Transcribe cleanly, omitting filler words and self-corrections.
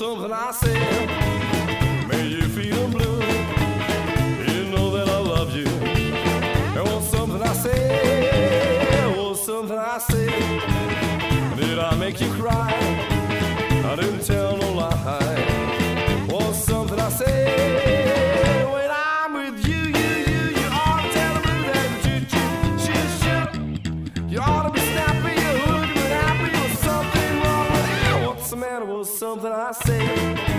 something I said made you feel blue. You know that I love you. It was something I said. It was something I said. Did I make you cry? I didn't tell no lie. It was something I said. When I'm with you, you ought to tell me that you ought to be snappy, you would be happy. Was something wrong with you? What's the matter? Was something I said.